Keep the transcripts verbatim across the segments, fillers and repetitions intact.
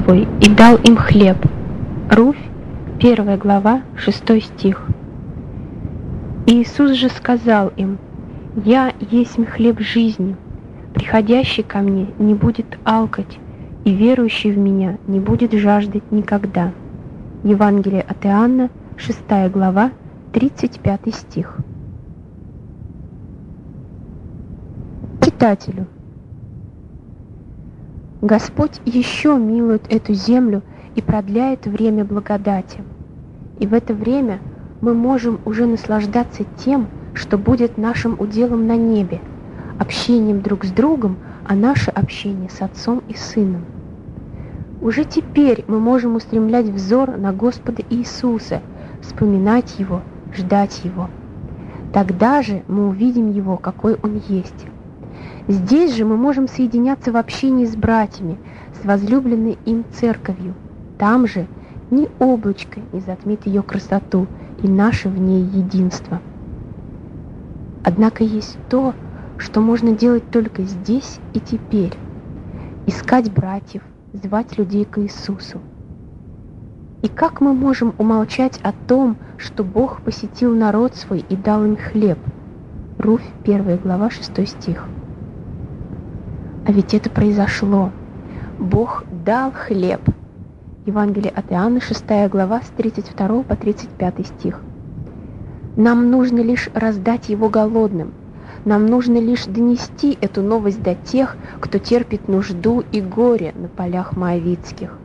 свой и дал им хлеб». Руфь, первая глава, шестой стих. Иисус же сказал им: «Я есть хлеб жизни, приходящий ко мне не будет алкать, и верующий в меня не будет жаждать никогда». Евангелие от Иоанна, шестая глава, тридцать пятый стих. Читателю. Господь еще милует эту землю и продляет время благодати. И в это время мы можем уже наслаждаться тем, что будет нашим уделом на небе, общением друг с другом, а наше общение с Отцом и Сыном. Уже теперь мы можем устремлять взор на Господа Иисуса, вспоминать Его, ждать Его. Тогда же мы увидим Его, какой Он есть. Здесь же мы можем соединяться в общении с братьями, с возлюбленной им церковью. Там же ни облачко не затмит ее красоту и наше в ней единство. Однако есть то, что можно делать только здесь и теперь. Искать братьев, звать людей к Иисусу. И как мы можем умолчать о том, что Бог посетил народ свой и дал им хлеб? Руфь, первая глава, шестой стих. А ведь это произошло. Бог дал хлеб. Евангелие от Иоанна, шестая глава, с тридцать второго по тридцать пятый стих. Нам нужно лишь раздать его голодным. Нам нужно лишь донести эту новость до тех, кто терпит нужду и горе на полях моавитских.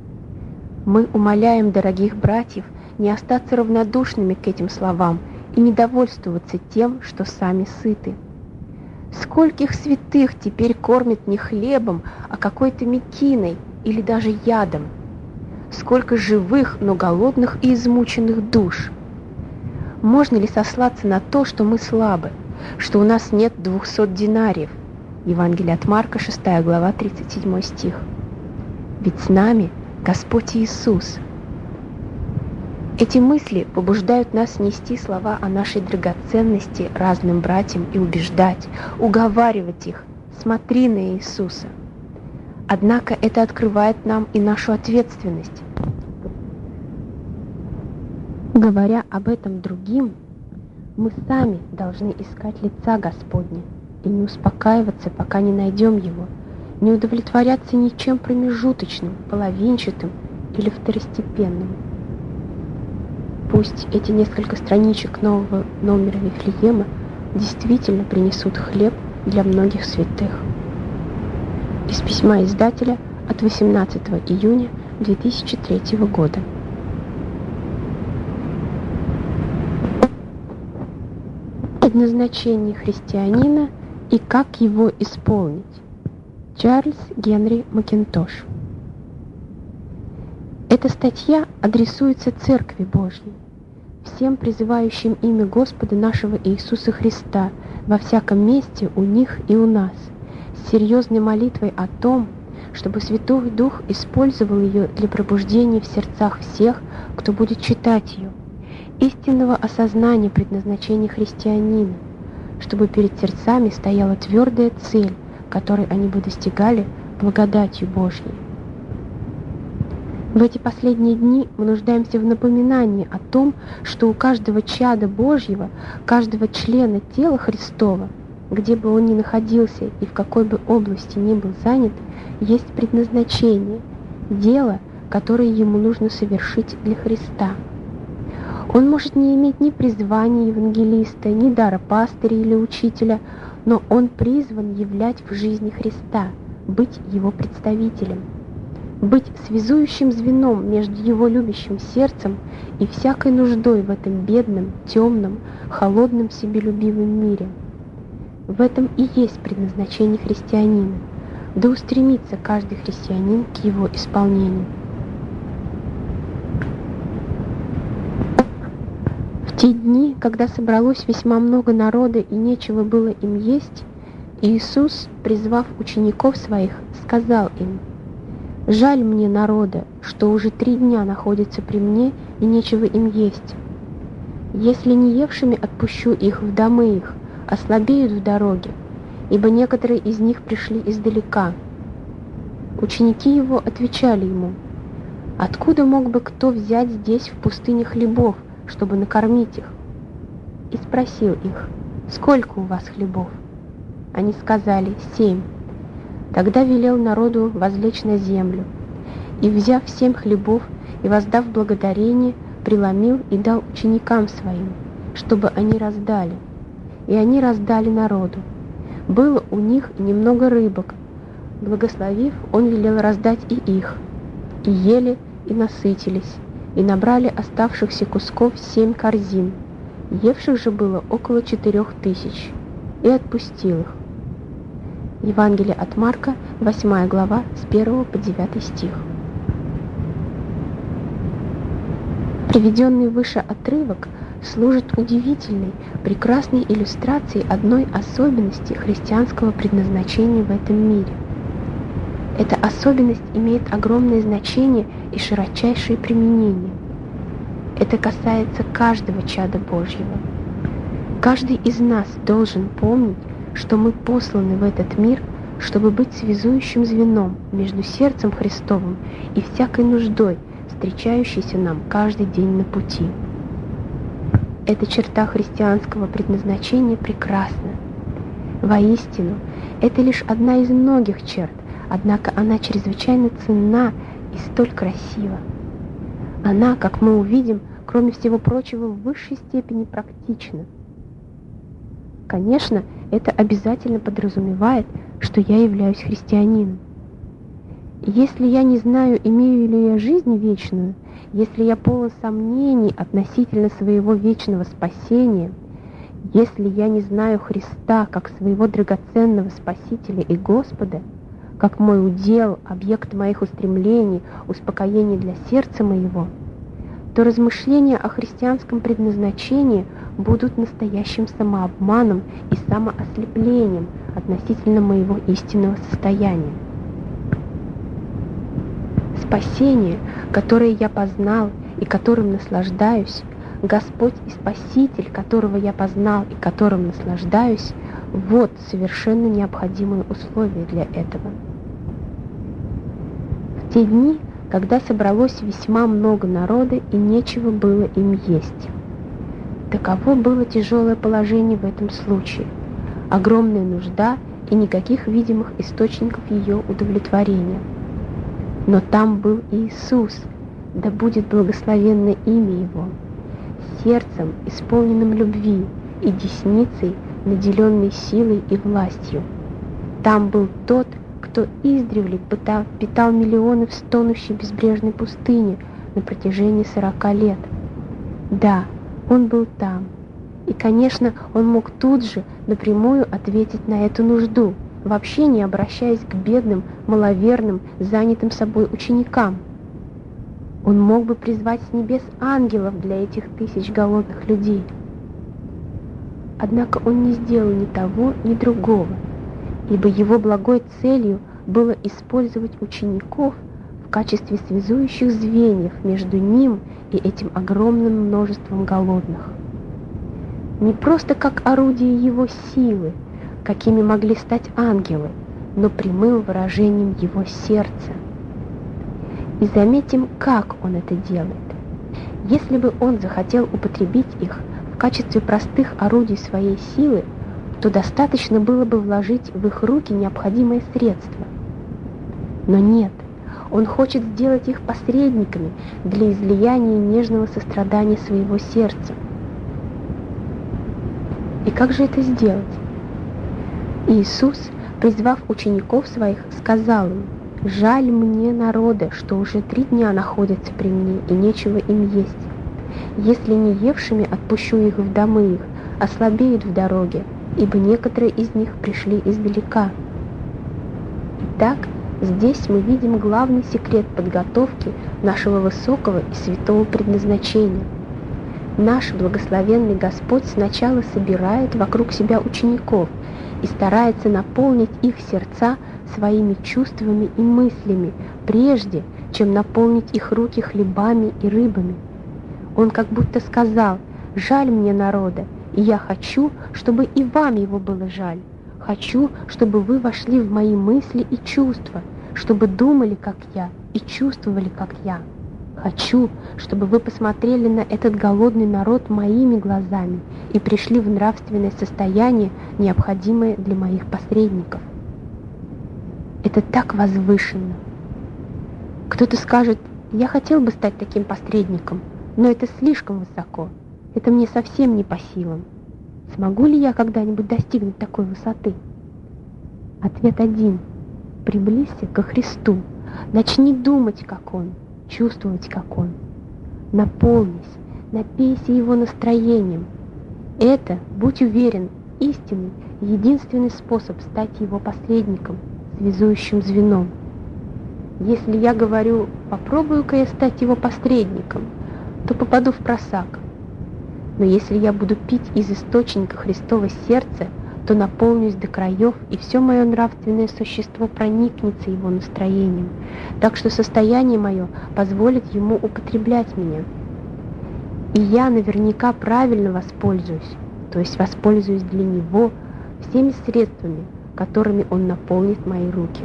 Мы умоляем дорогих братьев не остаться равнодушными к этим словам и не довольствоваться тем, что сами сыты. Скольких святых теперь кормят не хлебом, а какой-то мекиной или даже ядом? Сколько живых, но голодных и измученных душ? Можно ли сослаться на то, что мы слабы, что у нас нет двухсот динариев? Евангелие от Марка, шестая глава, тридцать седьмой стих. Ведь с нами Господь Иисус. Эти мысли побуждают нас нести слова о нашей драгоценности разным братьям и убеждать, уговаривать их: смотри на Иисуса. Однако это открывает нам и нашу ответственность. Говоря об этом другим, мы сами должны искать лица Господня и не успокаиваться, пока не найдем Его, не удовлетворяться ничем промежуточным, половинчатым или второстепенным. Пусть эти несколько страничек нового номера Вифлеема действительно принесут хлеб для многих святых. Из письма издателя от восемнадцатого июня две тысячи третьего года. Предназначение христианина и как его исполнить. Чарльз Генри Макинтош. Эта статья адресуется Церкви Божьей, всем призывающим имя Господа нашего Иисуса Христа во всяком месте у них и у нас, с серьезной молитвой о том, чтобы Святой Дух использовал ее для пробуждения в сердцах всех, кто будет читать ее, истинного осознания предназначения христианина, чтобы перед сердцами стояла твердая цель, которой они бы достигали благодатью Божьей. В эти последние дни мы нуждаемся в напоминании о том, что у каждого чада Божьего, каждого члена тела Христова, где бы он ни находился и в какой бы области ни был занят, есть предназначение, дело, которое ему нужно совершить для Христа. Он может не иметь ни призвания евангелиста, ни дара пастыря или учителя, но он призван являть в жизни Христа, быть его представителем, быть связующим звеном между его любящим сердцем и всякой нуждой в этом бедном, темном, холодном, себелюбивом мире. В этом и есть предназначение христианина, да устремится каждый христианин к его исполнению. В те дни, когда собралось весьма много народа и нечего было им есть, Иисус, призвав учеников своих, сказал им: «Жаль мне народа, что уже три дня находятся при мне и нечего им есть. Если не евшими отпущу их в домы их, ослабеют в дороге, ибо некоторые из них пришли издалека. Ученики его отвечали ему: «Откуда мог бы кто взять здесь в пустыне хлебов, чтобы накормить их?» И спросил их: «Сколько у вас хлебов?» Они сказали: «Семь». Тогда велел народу возлечь на землю, и, взяв семь хлебов и воздав благодарение, преломил и дал ученикам своим, чтобы они раздали. И они раздали народу. Было у них немного рыбок. Благословив, он велел раздать и их. И ели, и насытились, и набрали оставшихся кусков семь корзин. Евших же было около четырех тысяч. И отпустил их. Евангелие от Марка, восьмая глава, с первого по девятый стих. Приведенный выше отрывок служит удивительной, прекрасной иллюстрацией одной особенности христианского предназначения в этом мире. Эта особенность имеет огромное значение и широчайшее применение. Это касается каждого чада Божьего. Каждый из нас должен помнить, что мы посланы в этот мир, чтобы быть связующим звеном между сердцем Христовым и всякой нуждой, встречающейся нам каждый день на пути. Эта черта христианского предназначения прекрасна. Воистину, это лишь одна из многих черт, однако она чрезвычайно ценна и столь красива. Она, как мы увидим, кроме всего прочего, в высшей степени практична. Конечно, это обязательно подразумевает, что я являюсь христианином. Если я не знаю, имею ли я жизнь вечную, если я полон сомнений относительно своего вечного спасения, если я не знаю Христа как своего драгоценного Спасителя и Господа, как мой удел, объект моих устремлений, успокоение для сердца моего, то размышления о христианском предназначении будут настоящим самообманом и самоослеплением относительно моего истинного состояния. Спасение, которое я познал и которым наслаждаюсь, Господь и Спаситель, которого я познал и которым наслаждаюсь, вот совершенно необходимые условия для этого. В те дни, когда собралось весьма много народа и нечего было им есть. Таково было тяжелое положение в этом случае, огромная нужда и никаких видимых источников ее удовлетворения. Но там был Иисус, да будет благословенно имя Его, сердцем, исполненным любви, и десницей, наделенной силой и властью. Там был тот, кто издревле питал, питал миллионы в стонущей безбрежной пустыне на протяжении сорока лет. Да, он был там. И, конечно, он мог тут же напрямую ответить на эту нужду, вообще не обращаясь к бедным, маловерным, занятым собой ученикам. Он мог бы призвать с небес ангелов для этих тысяч голодных людей. Однако он не сделал ни того, ни другого, ибо его благой целью было использовать учеников в качестве связующих звеньев между ним и этим огромным множеством голодных. Не просто как орудие его силы, какими могли стать ангелы, но прямым выражением его сердца. И заметим, как он это делает. Если бы он захотел употребить их в качестве простых орудий своей силы, то достаточно было бы вложить в их руки необходимые средства. Но нет, он хочет сделать их посредниками для излияния нежного сострадания своего сердца. И как же это сделать? Иисус, призвав учеников своих, сказал им: «Жаль мне народа, что уже три дня находятся при мне, и нечего им есть. Если не евшими отпущу их в домы их, ослабеют в дороге, ибо некоторые из них пришли издалека». Итак, здесь мы видим главный секрет подготовки нашего высокого и святого предназначения. Наш благословенный Господь сначала собирает вокруг себя учеников и старается наполнить их сердца своими чувствами и мыслями, прежде чем наполнить их руки хлебами и рыбами. Он как будто сказал: «Жаль мне народа, и я хочу, чтобы и вам его было жаль. Хочу, чтобы вы вошли в мои мысли и чувства, чтобы думали, как я, и чувствовали, как я. Хочу, чтобы вы посмотрели на этот голодный народ моими глазами и пришли в нравственное состояние, необходимое для моих посредников. Это так возвышенно. Кто-то скажет: я хотел бы стать таким посредником, но это слишком высоко. Это мне совсем не по силам. Смогу ли я когда-нибудь достигнуть такой высоты? Ответ один. Приблизься ко Христу. Начни думать, как Он, чувствовать, как Он. Наполнись, напейся Его настроением. Это, будь уверен, истинный, единственный способ стать Его посредником, связующим звеном. Если я говорю: попробую-ка я стать Его посредником, то попаду в просак. Но если я буду пить из источника Христова сердца, то наполнюсь до краев, и все мое нравственное существо проникнется Его настроением, так что состояние мое позволит Ему употреблять меня. И я наверняка правильно воспользуюсь, то есть воспользуюсь для Него всеми средствами, которыми Он наполнит мои руки.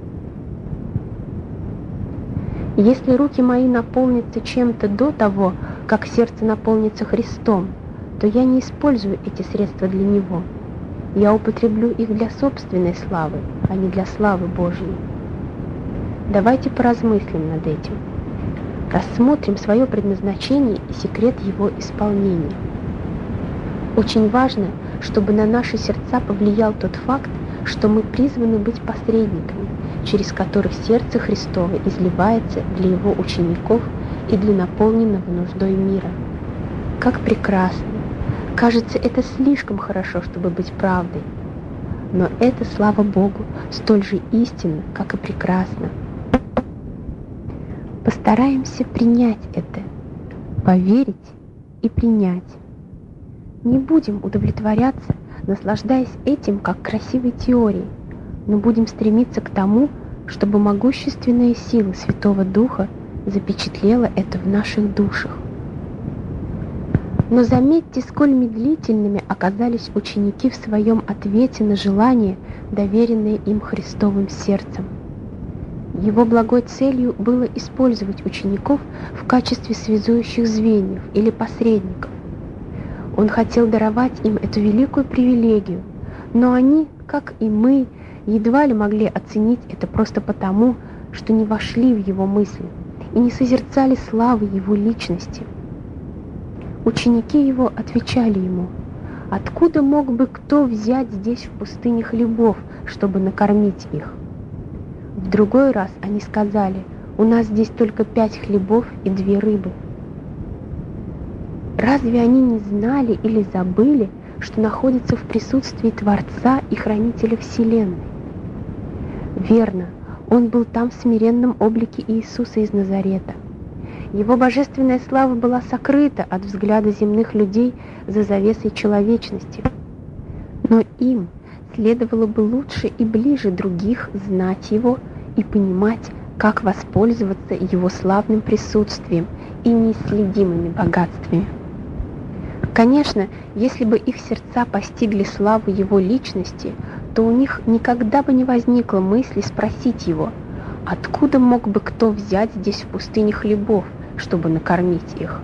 Если руки мои наполнятся чем-то до того, как сердце наполнится Христом, то я не использую эти средства для Него. Я употреблю их для собственной славы, а не для славы Божьей. Давайте поразмыслим над этим. Рассмотрим свое предназначение и секрет его исполнения. Очень важно, чтобы на наши сердца повлиял тот факт, что мы призваны быть посредниками, через которых сердце Христово изливается для Его учеников и для наполненного нуждой мира. Как прекрасно! Кажется, это слишком хорошо, чтобы быть правдой. Но это, слава Богу, столь же истинно, как и прекрасно. Постараемся принять это, поверить и принять. Не будем удовлетворяться, наслаждаясь этим как красивой теорией, но будем стремиться к тому, чтобы могущественная сила Святого Духа запечатлела это в наших душах. Но заметьте, сколь медлительными оказались ученики в своем ответе на желание, доверенное им Христовым сердцем. Его благой целью было использовать учеников в качестве связующих звеньев или посредников. Он хотел даровать им эту великую привилегию, но они, как и мы, едва ли могли оценить это просто потому, что не вошли в его мысли и не созерцали славы его личности. Ученики его отвечали ему: «Откуда мог бы кто взять здесь в пустыне хлебов, чтобы накормить их?» В другой раз они сказали: «У нас здесь только пять хлебов и две рыбы». Разве они не знали или забыли, что находятся в присутствии Творца и Хранителя Вселенной? Верно, он был там в смиренном облике Иисуса из Назарета. Его божественная слава была сокрыта от взгляда земных людей за завесой человечности. Но им следовало бы лучше и ближе других знать его и понимать, как воспользоваться его славным присутствием и неисследимыми богатствами. Конечно, если бы их сердца постигли славу его личности, то у них никогда бы не возникло мысли спросить его: откуда мог бы кто взять здесь в пустыне хлебов, чтобы накормить их?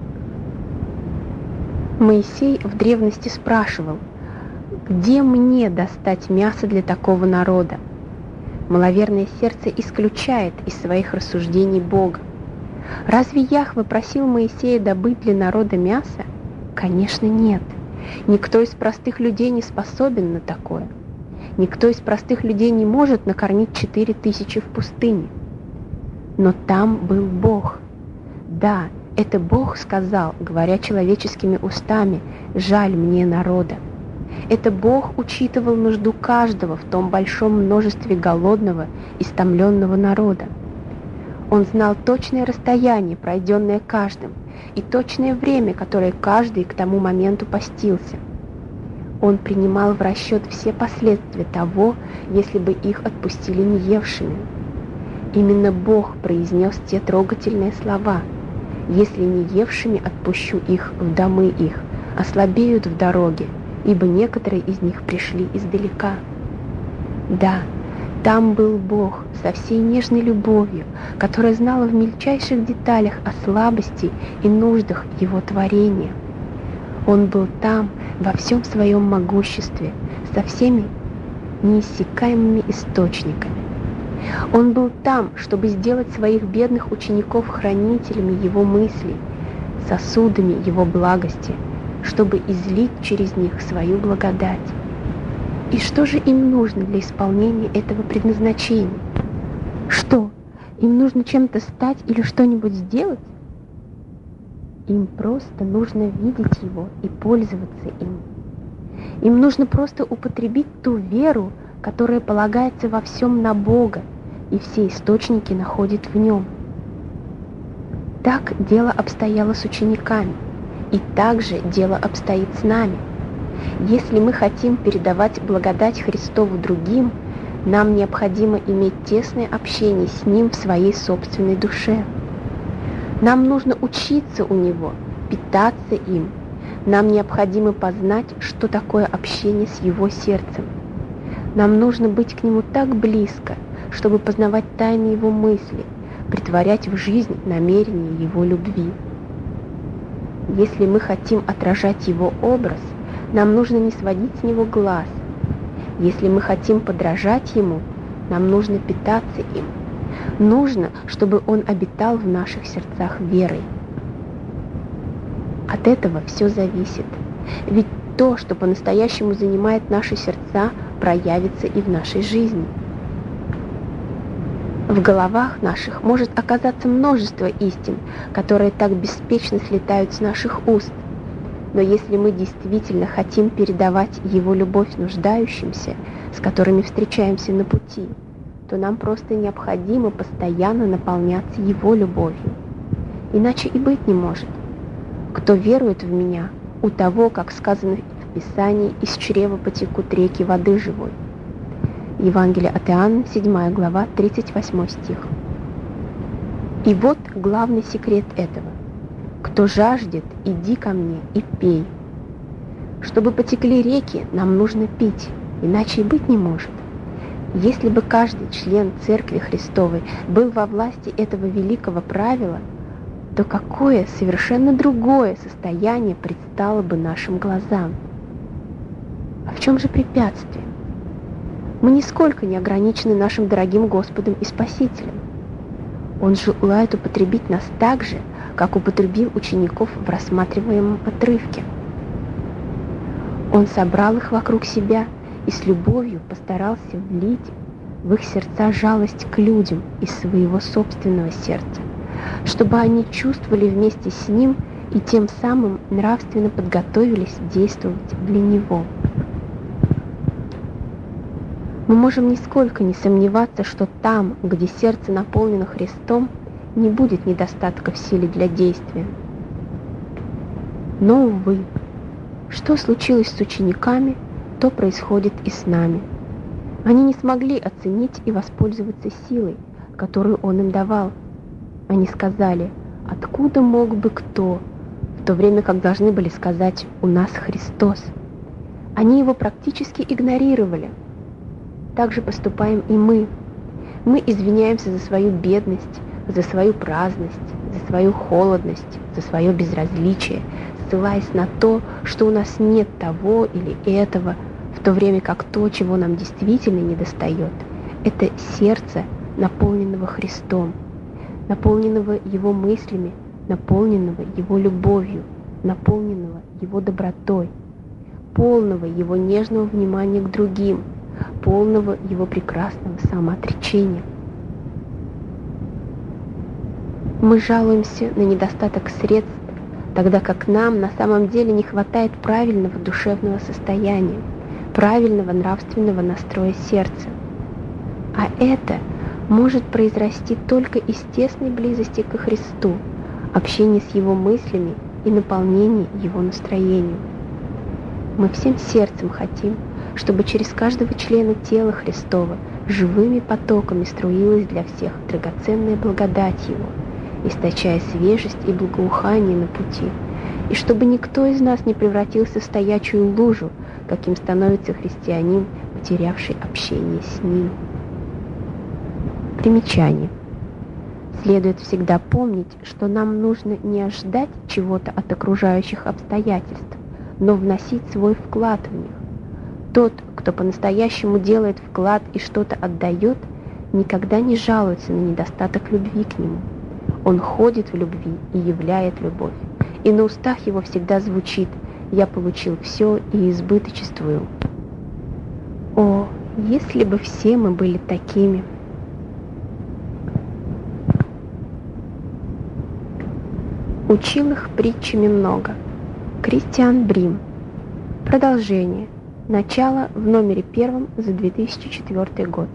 Моисей в древности спрашивал: где мне достать мясо для такого народа? Маловерное сердце исключает из своих рассуждений Бога. Разве Яхве просил Моисея добыть для народа мясо? Конечно, нет. Никто из простых людей не способен на такое. Никто из простых людей не может накормить четыре тысячи в пустыне. Но там был Бог. Да, это Бог сказал, говоря человеческими устами: «Жаль мне народа». Это Бог учитывал нужду каждого в том большом множестве голодного, истомленного народа. Он знал точное расстояние, пройденное каждым, и точное время, которое каждый к тому моменту постился. Он принимал в расчет все последствия того, если бы их отпустили неевшими. Именно Бог произнес те трогательные слова: «Если неевшими отпущу их в домы их, ослабеют в дороге, ибо некоторые из них пришли издалека». Да, Там был Бог со всей нежной любовью, которая знала в мельчайших деталях о слабости и нуждах Его творения. Он был там во всем своем могуществе, со всеми неиссякаемыми источниками. Он был там, чтобы сделать своих бедных учеников хранителями Его мыслей, сосудами Его благости, чтобы излить через них свою благодать. И что же им нужно для исполнения этого предназначения? Что, им нужно чем-то стать или что-нибудь сделать? Им просто нужно видеть Его и пользоваться им. Им нужно просто употребить ту веру, которая полагается во всем на Бога, и все источники находит в Нем. Так дело обстояло с учениками, и так же дело обстоит с нами. Если мы хотим передавать благодать Христову другим, нам необходимо иметь тесное общение с Ним в своей собственной душе. Нам нужно учиться у Него, питаться им. Нам необходимо познать, что такое общение с Его сердцем. Нам нужно быть к Нему так близко, чтобы познавать тайны Его мысли, претворять в жизнь намерения Его любви. Если мы хотим отражать Его образ, нам нужно не сводить с Него глаз. Если мы хотим подражать Ему, нам нужно питаться им. Нужно, чтобы Он обитал в наших сердцах верой. От этого все зависит. Ведь то, что по-настоящему занимает наши сердца, проявится и в нашей жизни. В головах наших может оказаться множество истин, которые так беспечно слетают с наших уст. Но если мы действительно хотим передавать Его любовь нуждающимся, с которыми встречаемся на пути, то нам просто необходимо постоянно наполняться Его любовью. Иначе и быть не может. Кто верует в Меня, у того, как сказано в Писании, из чрева потекут реки воды живой. Евангелие от Иоанна, седьмая глава, тридцать восьмой стих. И вот главный секрет этого. Кто жаждет, иди ко мне и пей. Чтобы потекли реки, нам нужно пить, иначе и быть не может. Если бы каждый член Церкви Христовой был во власти этого великого правила, то какое совершенно другое состояние предстало бы нашим глазам? А в чем же препятствие? Мы нисколько не ограничены нашим дорогим Господом и Спасителем. Он желает употребить нас так же, как употребил учеников в рассматриваемом отрывке. Он собрал их вокруг себя и с любовью постарался влить в их сердца жалость к людям из своего собственного сердца, чтобы они чувствовали вместе с Ним и тем самым нравственно подготовились действовать для Него. Мы можем нисколько не сомневаться, что там, где сердце наполнено Христом, не будет недостатка в силе для действия. Но, увы, что случилось с учениками, то происходит и с нами. Они не смогли оценить и воспользоваться силой, которую Он им давал. Они сказали: «Откуда мог бы кто?» в то время как должны были сказать: «У нас Христос». Они Его практически игнорировали. Так же поступаем и мы. Мы извиняемся за свою бедность, за свою праздность, за свою холодность, за свое безразличие, ссылаясь на то, что у нас нет того или этого, в то время как то, чего нам действительно недостает, это сердце, наполненного Христом, наполненного Его мыслями, наполненного Его любовью, наполненного Его добротой, полного Его нежного внимания к другим, полного Его прекрасного самоотречения. Мы жалуемся на недостаток средств, тогда как нам на самом деле не хватает правильного душевного состояния, правильного нравственного настроя сердца. А это может произрасти только из тесной близости ко Христу, общения с Его мыслями и наполнения Его настроением. Мы всем сердцем хотим, чтобы через каждого члена тела Христова живыми потоками струилась для всех драгоценная благодать Его, источая свежесть и благоухание на пути, и чтобы никто из нас не превратился в стоячую лужу, каким становится христианин, потерявший общение с Ним. Примечание. Следует всегда помнить, что нам нужно не ожидать чего-то от окружающих обстоятельств, но вносить свой вклад в них. Тот, кто по-настоящему делает вклад и что-то отдает, никогда не жалуется на недостаток любви к нему. Он ходит в любви и являет любовь. И на устах его всегда звучит: «Я получил все и избыточествую». О, если бы все мы были такими! Учил их притчами много. Кристиан Брим. Продолжение. Начало в номере первом за две тысячи четвёртый год.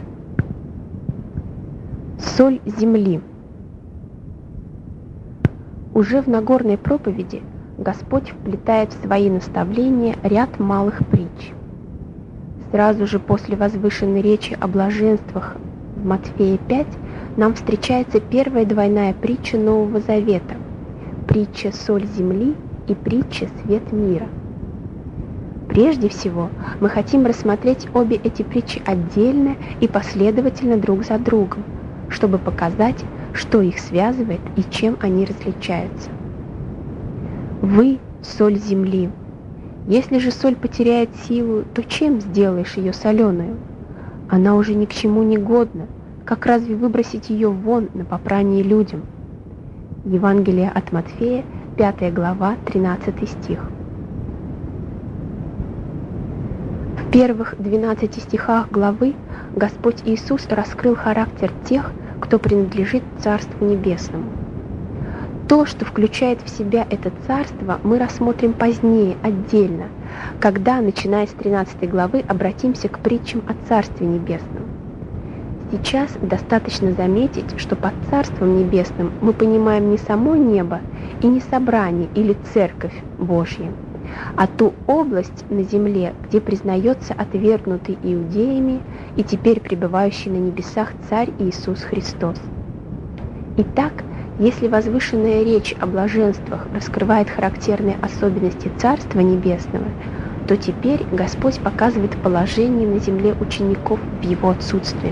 Соль земли. Уже в Нагорной проповеди Господь вплетает в свои наставления ряд малых притч. Сразу же после возвышенной речи о блаженствах в Матфея пять нам встречается первая двойная притча Нового Завета – притча «Соль земли» и притча «Свет мира». Прежде всего, мы хотим рассмотреть обе эти притчи отдельно и последовательно друг за другом, чтобы показать, что их связывает и чем они различаются. Вы – соль земли. Если же соль потеряет силу, то чем сделаешь ее соленую? Она уже ни к чему не годна. Как разве выбросить ее вон на попрание людям? Евангелие от Матфея, пятая глава, тринадцатый стих. В первых двенадцати стихах главы Господь Иисус раскрыл характер тех, кто принадлежит Царству Небесному. То, что включает в себя это царство, мы рассмотрим позднее, отдельно, когда, начиная с тринадцатой главы, обратимся к притчам о Царстве Небесном. Сейчас достаточно заметить, что под Царством Небесным мы понимаем не само небо и не собрание или Церковь Божья, а ту область на земле, где признается отвергнутый иудеями и теперь пребывающий на небесах Царь Иисус Христос. Итак, если возвышенная речь о блаженствах раскрывает характерные особенности Царства Небесного, то теперь Господь показывает положение на земле учеников в его отсутствии.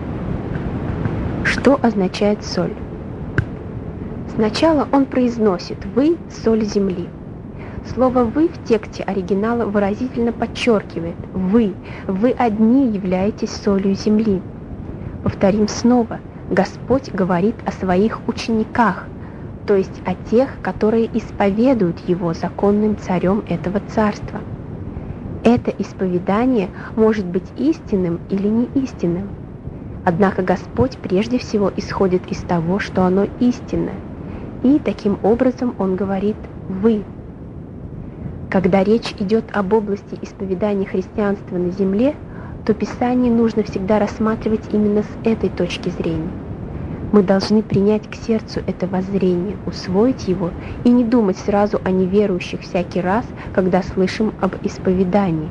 Что означает соль? Сначала он произносит «Вы – соль земли». Слово «вы» в тексте оригинала выразительно подчеркивает «Вы, вы одни являетесь солью земли». Повторим снова, Господь говорит о своих учениках, то есть о тех, которые исповедуют Его законным царем этого царства. Это исповедание может быть истинным или не истинным. Однако Господь прежде всего исходит из того, что оно истинно, и таким образом Он говорит «вы». Когда речь идет об области исповедания христианства на земле, то Писание нужно всегда рассматривать именно с этой точки зрения. Мы должны принять к сердцу это воззрение, усвоить его и не думать сразу о неверующих всякий раз, когда слышим об исповедании.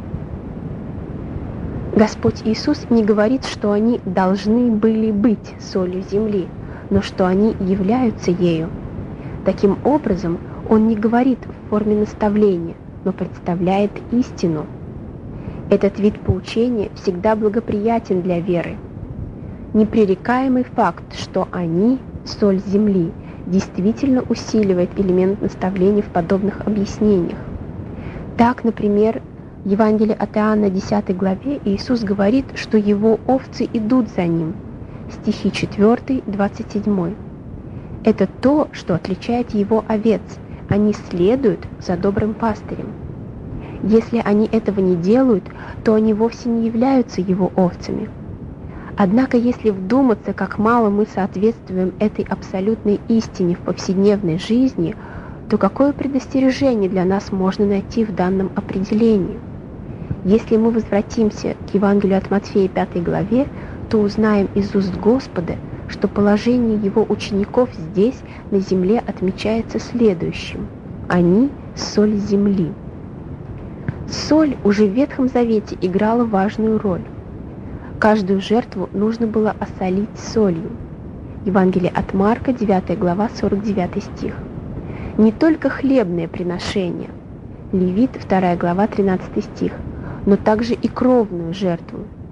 Господь Иисус не говорит, что они должны были быть солью земли, но что они являются ею. Таким образом, Он не говорит в форме наставления, но представляет истину. Этот вид поучения всегда благоприятен для веры. Непререкаемый факт, что они – соль земли, действительно усиливает элемент наставления в подобных объяснениях. Так, например, в Евангелии от Иоанна, десятой главе, Иисус говорит, что Его овцы идут за Ним. Стихи четыре, двадцать семь. Это то, что отличает Его овец. Они следуют за добрым пастырем. Если они этого не делают, то они вовсе не являются Его овцами. Однако, если вдуматься, как мало мы соответствуем этой абсолютной истине в повседневной жизни, то какое предостережение для нас можно найти в данном определении? Если мы возвратимся к Евангелию от Матфея пятой главе, то узнаем из уст Господа, что положение Его учеников здесь, на земле, отмечается следующим. Они – соль земли. Соль уже в Ветхом Завете играла важную роль. Каждую жертву нужно было осолить солью. Евангелие от Марка, девятая глава, сорок девятый стих. Не только хлебное приношение, Левит, вторая глава, тринадцатый стих, но также и кровную жертву.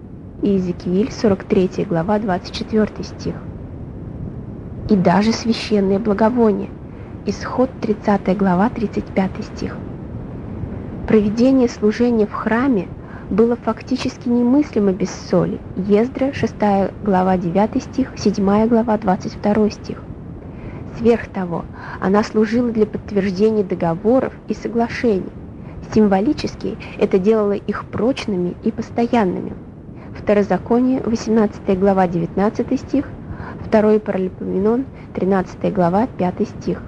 и Иезекииль, сорок третья глава, двадцать четвёртый стих. И даже священное благовоние, Исход, тридцатая глава, тридцать пятый стих. Проведение служения в храме было фактически немыслимо без соли. Ездра, шестая глава, девятый стих, седьмая глава, двадцать второй стих. Сверх того, она служила для подтверждения договоров и соглашений. Символически это делало их прочными и постоянными. Второзаконие, восемнадцатая глава, девятнадцатый стих, второй Паралипоменон, тринадцатая глава, пятый стих.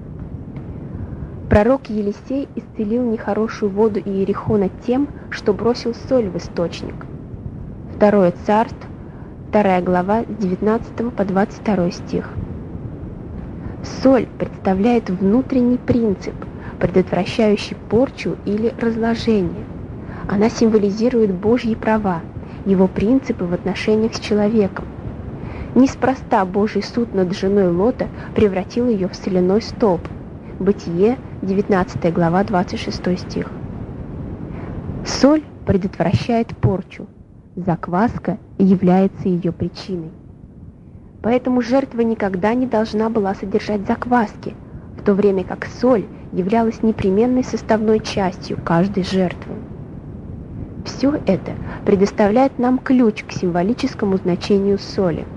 Пророк Елисей исцелил нехорошую воду Иерихона тем, что бросил соль в источник. Второе Царств, вторая глава, с девятнадцатого по двадцать второй стих. Соль представляет внутренний принцип, предотвращающий порчу или разложение. Она символизирует Божьи права, его принципы в отношениях с человеком. Неспроста Божий суд над женой Лота превратил ее в соляной столб. Бытие, девятнадцатая глава, двадцать шестой стих. Соль предотвращает порчу, закваска является ее причиной. Поэтому жертва никогда не должна была содержать закваски, в то время как соль являлась непременной составной частью каждой жертвы. Все это предоставляет нам ключ к символическому значению соли.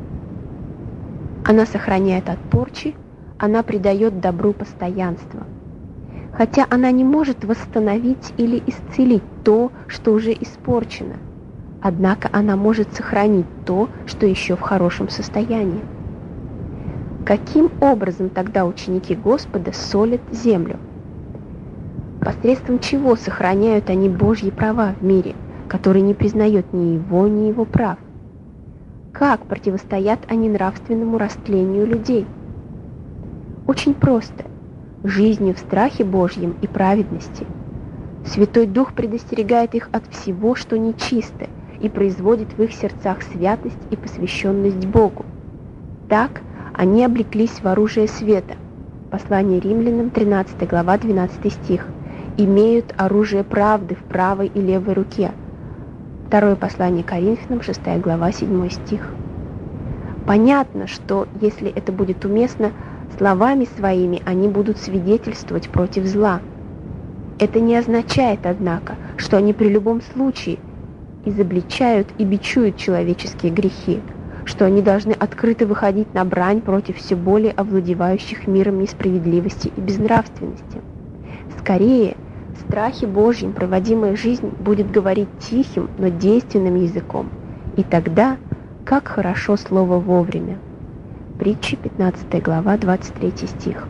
Она сохраняет от порчи, она придает добру постоянство. Хотя она не может восстановить или исцелить то, что уже испорчено, однако она может сохранить то, что еще в хорошем состоянии. Каким образом тогда ученики Господа солят землю? Посредством чего сохраняют они Божьи права в мире, который не признает ни его, ни его прав? Как противостоят они нравственному растлению людей? Очень просто. Жизнью в страхе Божьем и праведности. Святой Дух предостерегает их от всего, что нечисто, и производит в их сердцах святость и посвященность Богу. Так они облеклись в оружие света. Послание Римлянам, тринадцатая глава, двенадцатый стих. Имеют оружие правды в правой и левой руке. Второе послание Коринфянам, шестая глава, седьмой стих. Понятно, что, если это будет уместно, словами своими они будут свидетельствовать против зла. Это не означает, однако, что они при любом случае изобличают и бичуют человеческие грехи, что они должны открыто выходить на брань против все более овладевающих миром несправедливости и безнравственности. Скорее, в страхе Божьем проводимая жизнь будет говорить тихим, но действенным языком, и тогда, как хорошо слово вовремя. Притчи, пятнадцатая глава, двадцать третий стих.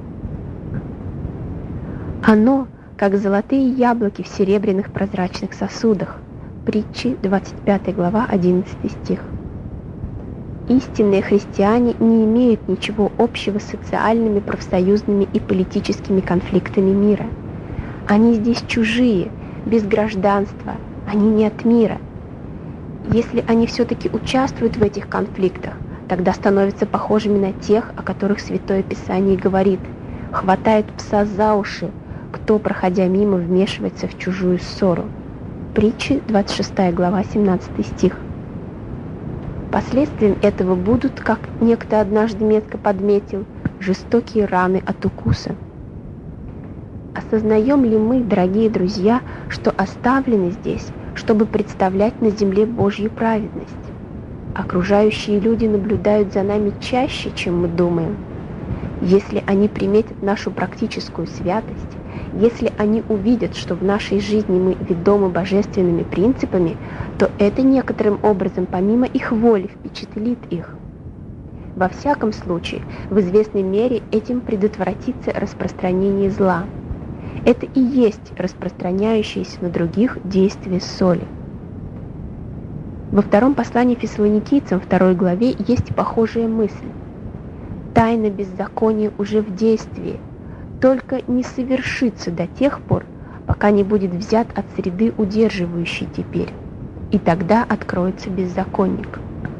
Оно, как золотые яблоки в серебряных прозрачных сосудах. Притчи, двадцать пятая глава, одиннадцатый стих. Истинные христиане не имеют ничего общего с социальными, профсоюзными и политическими конфликтами мира. Они здесь чужие, без гражданства, они не от мира. Если они все-таки участвуют в этих конфликтах, тогда становятся похожими на тех, о которых Святое Писание говорит: «Хватает пса за уши, кто, проходя мимо, вмешивается в чужую ссору». Притчи, двадцать шестая глава, семнадцатый стих. Последствием этого будут, как некто однажды метко подметил, жестокие раны от укуса. Осознаем ли мы, дорогие друзья, что оставлены здесь, чтобы представлять на земле Божью праведность? Окружающие люди наблюдают за нами чаще, чем мы думаем. Если они приметят нашу практическую святость, если они увидят, что в нашей жизни мы ведомы божественными принципами, то это некоторым образом помимо их воли впечатлит их. Во всяком случае, в известной мере этим предотвратится распространение зла. Это и есть распространяющееся на других действие соли. Во втором послании Фессалоникийцам, второй главе, есть похожая мысль. Тайна беззакония уже в действии, только не совершится до тех пор, пока не будет взят от среды, удерживающей теперь, и тогда откроется беззаконник.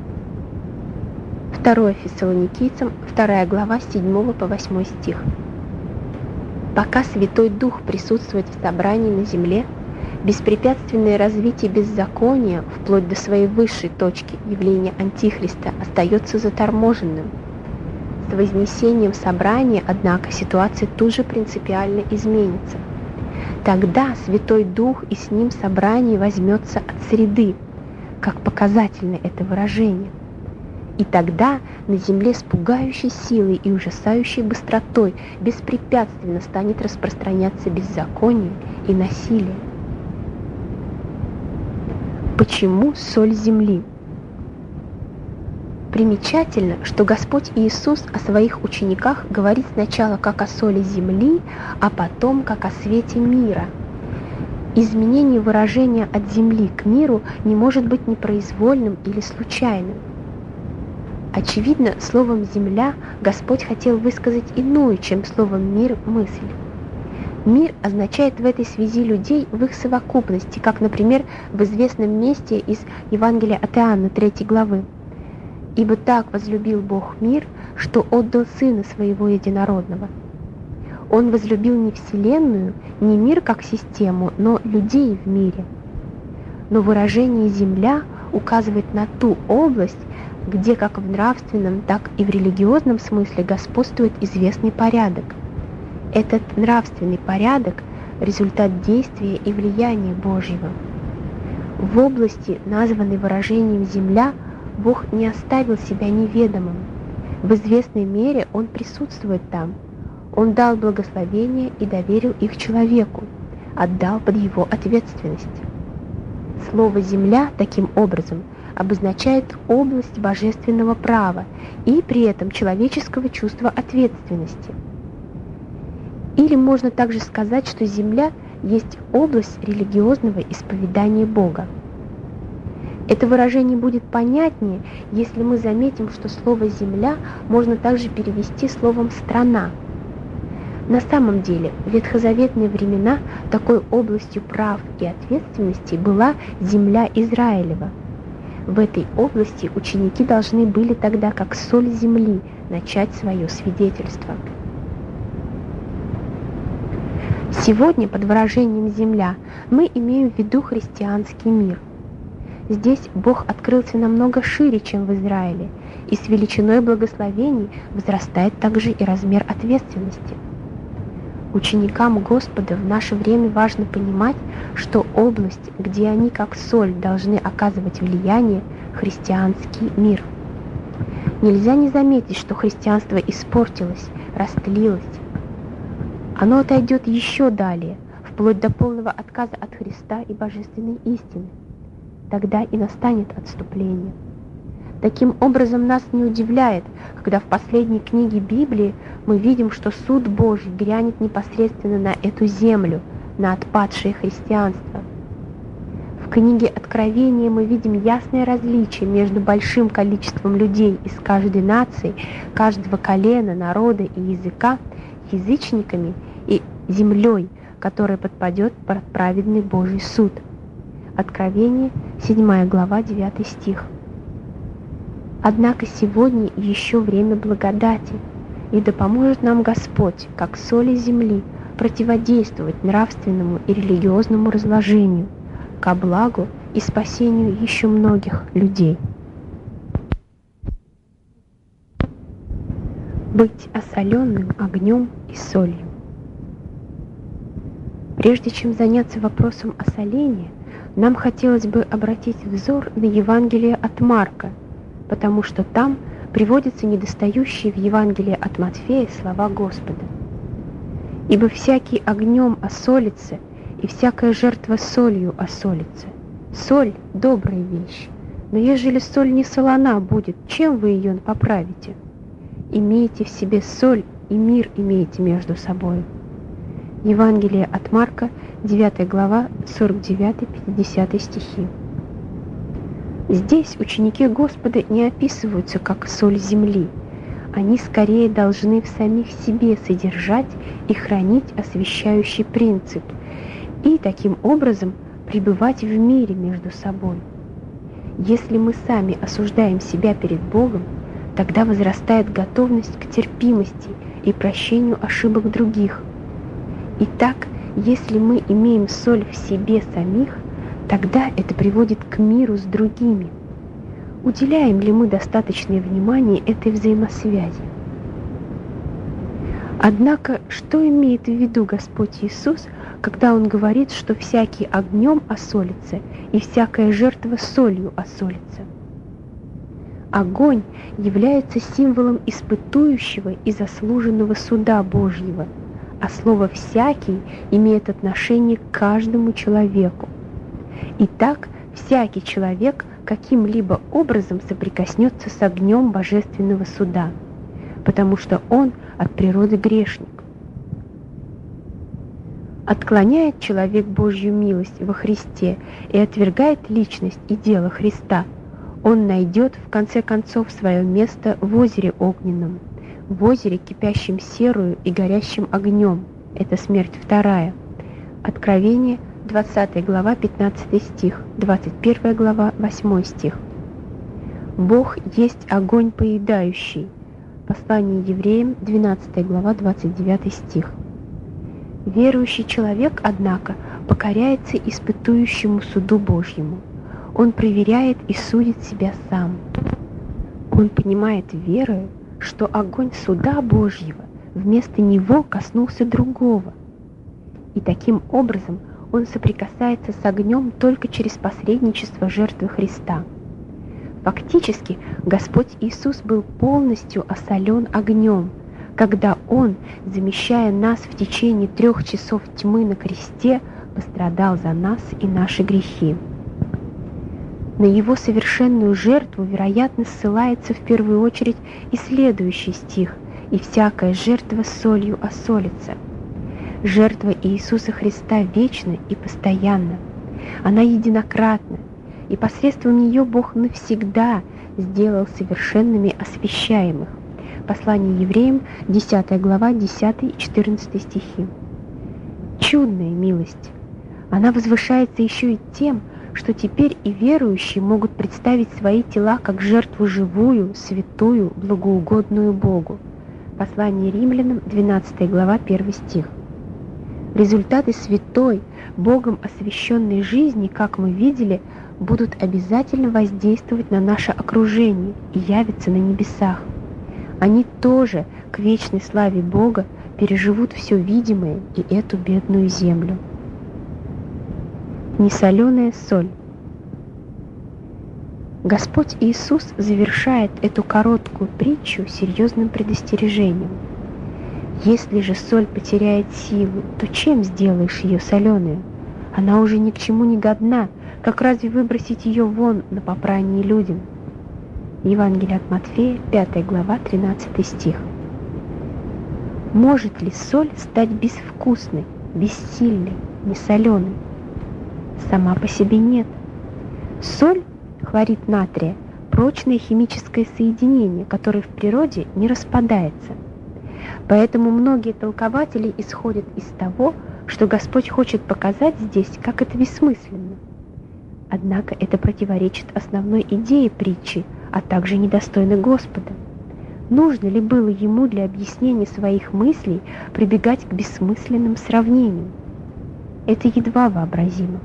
Второе Фессалоникийцам, вторая глава, с седьмого по восьмой стих. Пока Святой Дух присутствует в собрании на земле, Беспрепятственное развитие беззакония, вплоть до своей высшей точки явления Антихриста, остается заторможенным. С вознесением собрания, однако, ситуация тут же принципиально изменится. Тогда Святой Дух и с ним собрание возьмется от среды, как показательно это выражение. И тогда на земле с пугающей силой и ужасающей быстротой беспрепятственно станет распространяться беззаконие и насилие. Почему соль земли? Примечательно, что Господь Иисус о своих учениках говорит сначала как о соли земли, а потом как о свете мира. Изменение выражения от земли к миру не может быть непроизвольным или случайным. Очевидно, словом «земля» Господь хотел высказать иную, чем словом «мир» мысль. Мир означает в этой связи людей в их совокупности, как, например, в известном месте из Евангелия от Иоанна третьей главы. «Ибо так возлюбил Бог мир, что отдал Сына Своего Единородного». Он возлюбил не Вселенную, не мир как систему, но людей в мире. Но выражение «земля» указывает на ту область, где как в нравственном, так и в религиозном смысле господствует известный порядок. Этот нравственный порядок – результат действия и влияния Божьего. В области, названной выражением «земля», Бог не оставил себя неведомым. В известной мере Он присутствует там. Он дал благословение и доверил их человеку, отдал под его ответственность. Слово «земля» таким образом обозначает область божественного права и при этом человеческого чувства ответственности. Или можно также сказать, что земля есть область религиозного исповедания Бога. Это выражение будет понятнее, если мы заметим, что слово «земля» можно также перевести словом «страна». На самом деле, в ветхозаветные времена такой областью прав и ответственности была земля Израилева. В этой области ученики должны были тогда, как соль земли, начать свое свидетельство. Сегодня под выражением «земля» мы имеем в виду христианский мир. Здесь Бог открылся намного шире, чем в Израиле, и с величиной благословений возрастает также и размер ответственности. Ученикам Господа в наше время важно понимать, что область, где они как соль должны оказывать влияние, христианский мир. Нельзя не заметить, что христианство испортилось, растлилось. Оно отойдет еще далее, вплоть до полного отказа от Христа и божественной истины. Тогда и настанет отступление. Таким образом, нас не удивляет, когда в последней книге Библии мы видим, что суд Божий грянет непосредственно на эту землю, на отпадшее христианство. В книге Откровения мы видим ясное различие между большим количеством людей из каждой нации, каждого колена, народа и языка, язычниками и землей, которая подпадет под праведный Божий суд. Откровение, седьмая глава, девятый стих. Однако сегодня еще время благодати, и да поможет нам Господь, как соли земли, противодействовать нравственному и религиозному разложению, ко благу и спасению еще многих людей. Быть осоленным огнем и солью. Прежде чем заняться вопросом осоления, нам хотелось бы обратить взор на Евангелие от Марка, потому что там приводятся недостающие в Евангелии от Матфея слова Господа. «Ибо всякий огнем осолится, и всякая жертва солью осолится. Соль – добрая вещь, но ежели соль не солона будет, чем вы ее поправите? Имейте в себе соль, и мир имейте между собой». Евангелие от Марка, девятая глава, сорок девятый — пятидесятый стихи. Здесь ученики Господа не описываются как соль земли. Они скорее должны в самих себе содержать и хранить освящающий принцип и таким образом пребывать в мире между собой. Если мы сами осуждаем себя перед Богом, тогда возрастает готовность к терпимости и прощению ошибок других. Итак, Если мы имеем соль в себе самих, тогда это приводит к миру с другими. Уделяем ли мы достаточное внимание этой взаимосвязи? Однако, что имеет в виду Господь Иисус, когда Он говорит, что всякий огнем осолится и всякая жертва солью осолится? Огонь является символом испытующего и заслуженного суда Божьего, а слово «всякий» имеет отношение к каждому человеку. Итак, всякий человек каким-либо образом соприкоснется с огнем божественного суда, потому что он от природы грешник. Отклоняет человек Божью милость во Христе и отвергает личность и дело Христа, он найдет в конце концов свое место в озере огненном, в озере, кипящем серою и горящим огнем. Это смерть вторая. Откровение, двадцатая глава, пятнадцатый стих, двадцать первая глава, восьмой стих. Бог есть огонь поедающий. Послание евреям, двенадцатая глава, двадцать девятый стих. Верующий человек, однако, покоряется испытующему суду Божьему. Он проверяет и судит себя сам. Он понимает верою, что огонь суда Божьего вместо него коснулся другого. И таким образом он соприкасается с огнем только через посредничество жертвы Христа. Фактически, Господь Иисус был полностью осолен огнем, когда Он, замещая нас в течение трех часов тьмы на кресте, пострадал за нас и наши грехи. На Его совершенную жертву, вероятно, ссылается в первую очередь и следующий стих: «И всякая жертва солью осолится». Жертва Иисуса Христа вечна и постоянна. Она единократна, и посредством нее Бог навсегда сделал совершенными освящаемых. Послание евреям, десятая глава, десятый и четырнадцатый стихи. Чудная милость! Она возвышается еще и тем, что теперь и верующие могут представить свои тела как жертву живую, святую, благоугодную Богу. Послание римлянам, двенадцатая глава, первый стих. Результаты святой, Богом освященной жизни, как мы видели, будут обязательно воздействовать на наше окружение и явятся на небесах. Они тоже к вечной славе Бога переживут все видимое и эту бедную землю. Несоленая соль. Господь Иисус завершает эту короткую притчу серьезным предостережением. Если же соль потеряет силу, то чем сделаешь ее соленую? Она уже ни к чему не годна, как разве выбросить ее вон на попрание людям? Евангелие от Матфея, пятая глава, тринадцатый стих. Может ли соль стать безвкусной, бессильной, несоленой? Сама по себе нет. Соль, хлорид натрия, прочное химическое соединение, которое в природе не распадается. Поэтому многие толкователи исходят из того, что Господь хочет показать здесь, как это бессмысленно. Однако это противоречит основной идее притчи, а также недостойно Господа. Нужно ли было ему для объяснения своих мыслей прибегать к бессмысленным сравнениям? Это едва вообразимо.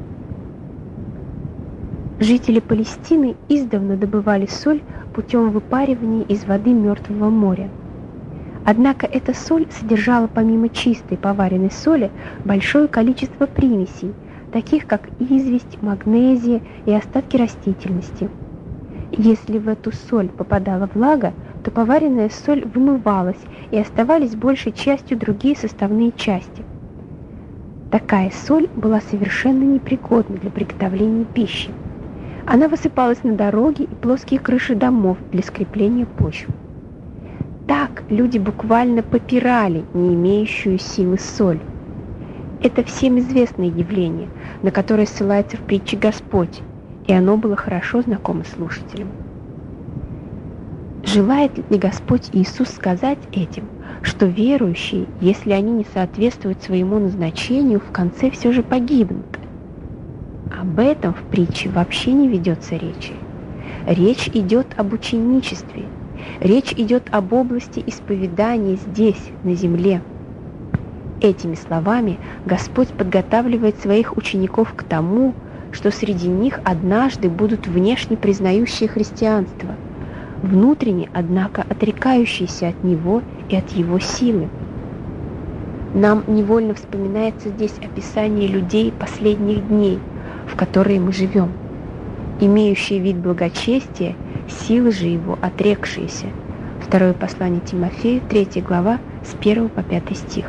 Жители Палестины издавна добывали соль путем выпаривания из воды Мертвого моря. Однако эта соль содержала помимо чистой поваренной соли большое количество примесей, таких как известь, магнезия и остатки растительности. Если в эту соль попадала влага, то поваренная соль вымывалась и оставались большей частью другие составные части. Такая соль была совершенно непригодна для приготовления пищи. Она высыпалась на дороги и плоские крыши домов для скрепления почвы. Так люди буквально попирали не имеющую силы соль. Это всем известное явление, на которое ссылается в притче Господь, и оно было хорошо знакомо слушателям. Желает ли Господь Иисус сказать этим, что верующие, если они не соответствуют своему назначению, в конце все же погибнут? Об этом в притче вообще не ведется речи. Речь идет об ученичестве. Речь идет об области исповедания здесь, на земле. Этими словами Господь подготавливает своих учеников к тому, что среди них однажды будут внешне признающие христианство, внутренне, однако, отрекающиеся от него и от его силы. Нам невольно вспоминается здесь описание людей последних дней, в которые мы живем, имеющие вид благочестия, силы же его отрекшиеся. Второе послание Тимофею, третья глава, с первого по пятый стих.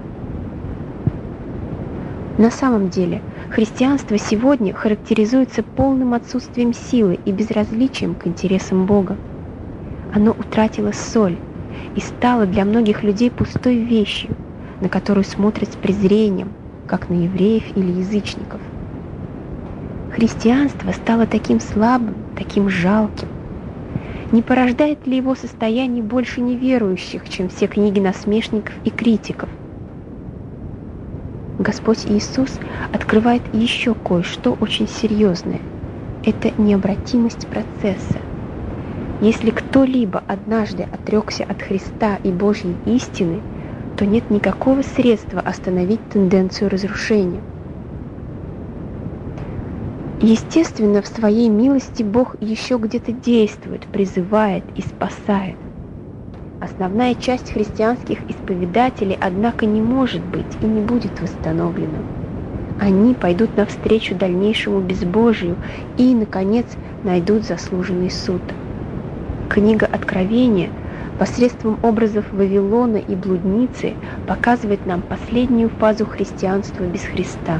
На самом деле, христианство сегодня характеризуется полным отсутствием силы и безразличием к интересам Бога. Оно утратило соль и стало для многих людей пустой вещью, на которую смотрят с презрением, как на евреев или язычников. Христианство стало таким слабым, таким жалким. Не порождает ли его состояние больше неверующих, чем все книги насмешников и критиков? Господь Иисус открывает еще кое-что очень серьезное. Это необратимость процесса. Если кто-либо однажды отрекся от Христа и Божьей истины, то нет никакого средства остановить тенденцию разрушения. Естественно, в своей милости Бог еще где-то действует, призывает и спасает. Основная часть христианских исповедателей, однако, не может быть и не будет восстановлена. Они пойдут навстречу дальнейшему безбожию и, наконец, найдут заслуженный суд. Книга Откровения посредством образов Вавилона и блудницы показывает нам последнюю фазу христианства без Христа.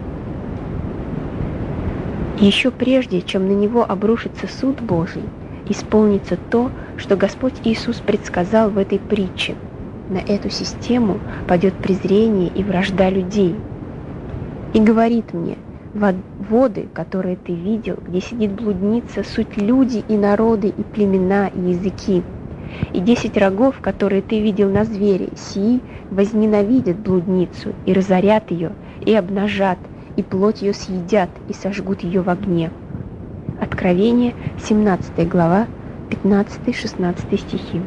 Еще прежде, чем на него обрушится суд Божий, исполнится то, что Господь Иисус предсказал в этой притче. На эту систему падет презрение и вражда людей. И говорит мне: воды, которые ты видел, где сидит блудница, суть люди и народы, и племена, и языки. И десять рогов, которые ты видел на звере, сии возненавидят блудницу, и разорят ее, и обнажат, и плоть ее съедят, и сожгут ее в огне. Откровение, семнадцатая глава, пятнадцатый-шестнадцатый стихи.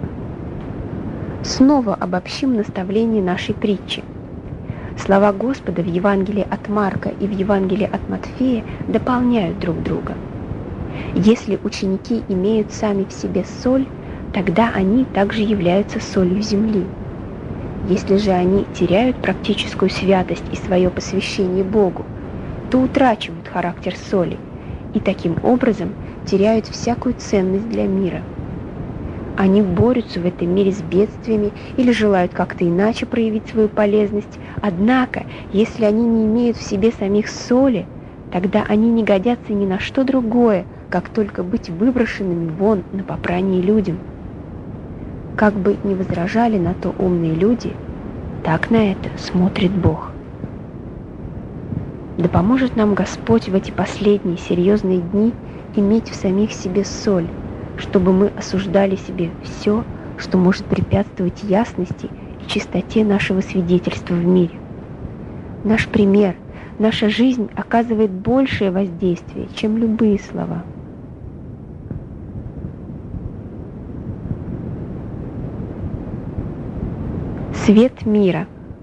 Снова обобщим наставление нашей притчи. Слова Господа в Евангелии от Марка и в Евангелии от Матфея дополняют друг друга. Если ученики имеют сами в себе соль, тогда они также являются солью земли. Если же они теряют практическую святость и свое посвящение Богу, то утрачивают характер соли и таким образом теряют всякую ценность для мира. Они борются в этом мире с бедствиями или желают как-то иначе проявить свою полезность, однако, если они не имеют в себе самих соли, тогда они не годятся ни на что другое, как только быть выброшенными вон на попрание людям. Как бы ни возражали на то умные люди, так на это смотрит Бог. Да поможет нам Господь в эти последние серьезные дни иметь в самих себе соль, чтобы мы осуждали себе все, что может препятствовать ясности и чистоте нашего свидетельства в мире. Наш пример, наша жизнь оказывает большее воздействие, чем любые слова. Свет мира.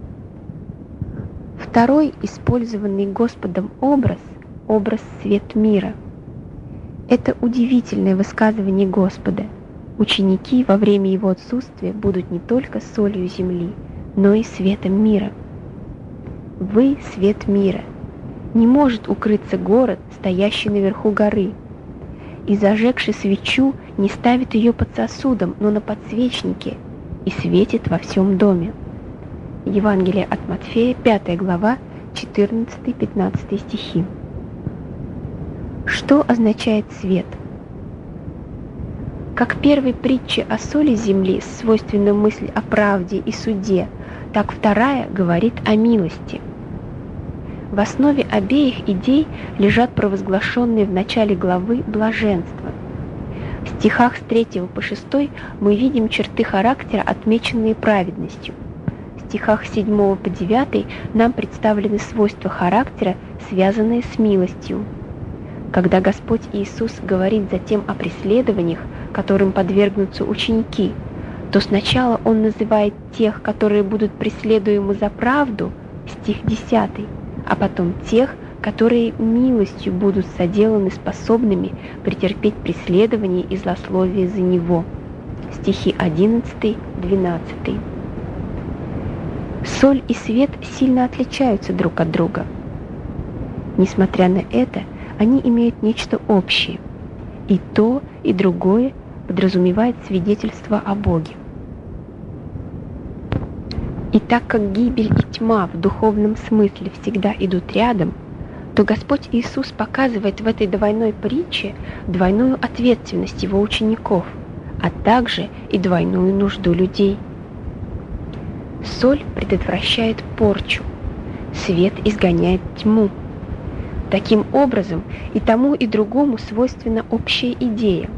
Второй использованный Господом образ – образ свет мира. Это удивительное высказывание Господа. Ученики во время его отсутствия будут не только солью земли, но и светом мира. Вы – свет мира. Не может укрыться город, стоящий наверху горы. И зажегший свечу не ставит ее под сосудом, но на подсвечнике, и светит во всем доме. Евангелие от Матфея, пятая глава, четырнадцатый-пятнадцатый стихи. Что означает свет? Как первой притче о соли земли свойственна мысль о правде и суде, так вторая говорит о милости. В основе обеих идей лежат провозглашенные в начале главы блаженства. В стихах с третьего по шестой мы видим черты характера, отмеченные праведностью. В стихах с седьмого по девятый нам представлены свойства характера, связанные с милостью. Когда Господь Иисус говорит затем о преследованиях, которым подвергнутся ученики, то сначала он называет тех, которые будут преследуемы за правду, стих десятый, а потом тех, которые милостью будут соделаны способными претерпеть преследование и злословие за него, стихи одиннадцатый двенадцатый. Соль и свет сильно отличаются друг от друга. Несмотря на это, они имеют нечто общее. И то, и другое подразумевает свидетельство о Боге. И так как гибель и тьма в духовном смысле всегда идут рядом, то Господь Иисус показывает в этой двойной притче двойную ответственность Его учеников, а также и двойную нужду людей. Соль предотвращает порчу, свет изгоняет тьму. Таким образом, и тому, и другому свойственна общая идея.